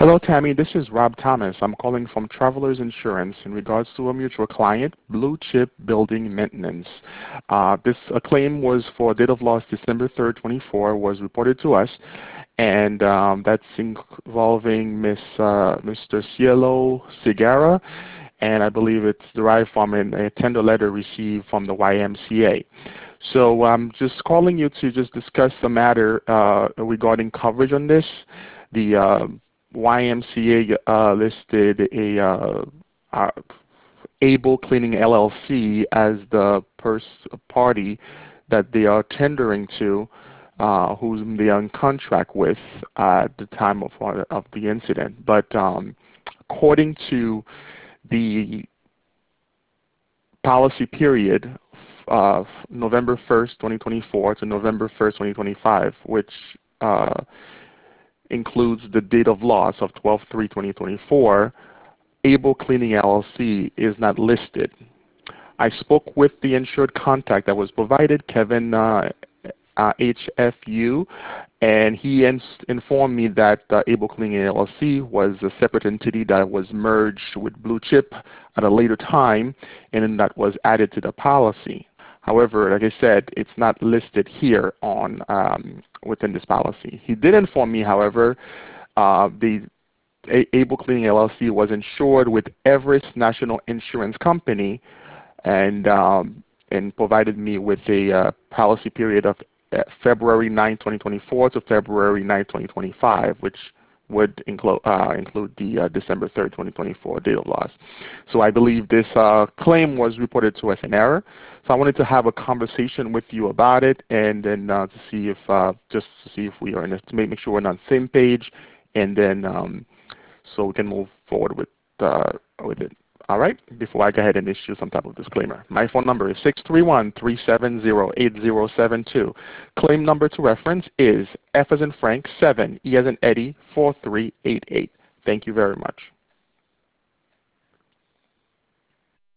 Hello, Tammy. This is Rob Thomas. I'm calling from Travelers Insurance in regards to a mutual client, Blue Chip Building Maintenance. This claim was for date of loss December 3rd, 24, was reported to us, and that's involving Mr. Cielo Segarra, and I believe it's derived from a tender letter received from the YMCA. So I'm just calling you to just discuss the matter regarding coverage on this. The YMCA listed Able Cleaning LLC as the party that they are tendering to, whom they are in contract with at the time of the incident. But according to the policy period of November 1st, 2024 to November 1st, 2025, which includes the date of loss of 12/3/2024, Able Cleaning LLC is not listed. I spoke with the insured contact that was provided, Kevin HFU, and he informed me that Able Cleaning LLC was a separate entity that was merged with Blue Chip at a later time, and then that was added to the policy. However, like I said, it's not listed here on within this policy. He did inform me, however, the Able Cleaning LLC was insured with Everest National Insurance Company, and provided me with a policy period of February 9, 2024 to February 9, 2025, which would include the December 3rd, 2024 date of loss. So I believe this claim was reported to us in error. So I wanted to have a conversation with you about it, and then to see if we are to make sure we're on the same page, and then so we can move forward with it. All right. Before I go ahead and issue some type of disclaimer, my phone number is 631-370-8072. Claim number to reference is F as in Frank 7, E as in Eddie 4388. Thank you very much.